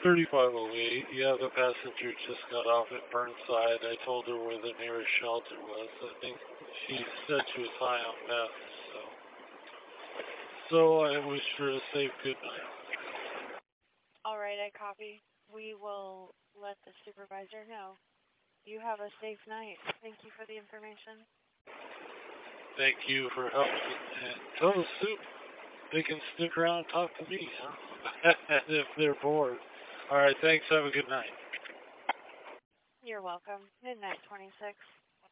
3508. Yeah, the passenger just got off at Burnside. I told her where the nearest shelter was. I think she said she was high on meth, so I wish her a safe good night. All right, I copy. We will let the supervisor know. You have a safe night. Thank you for the information. Thank you for helping. And tell the soup they can stick around and talk to me, huh? If they're bored. All right, thanks. Have a good night. You're welcome. Midnight 26.